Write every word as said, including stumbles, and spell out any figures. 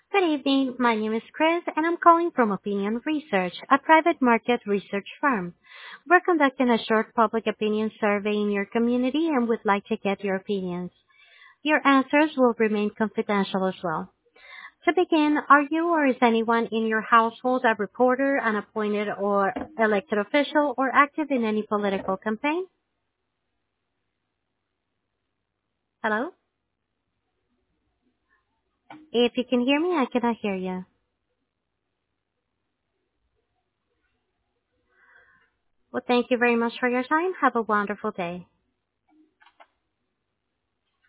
Good evening. My name is Chris, and I'm calling from Opinion Research, a private market research firm. We're conducting a short public opinion survey in your community and would like to get your opinions. Your answers will remain confidential as well. To begin, are you or is anyone in your household a reporter, an appointed or elected official, or active in any political campaign? Hello? If you can hear me, I cannot hear you. Well, thank you very much for your time. Have a wonderful day.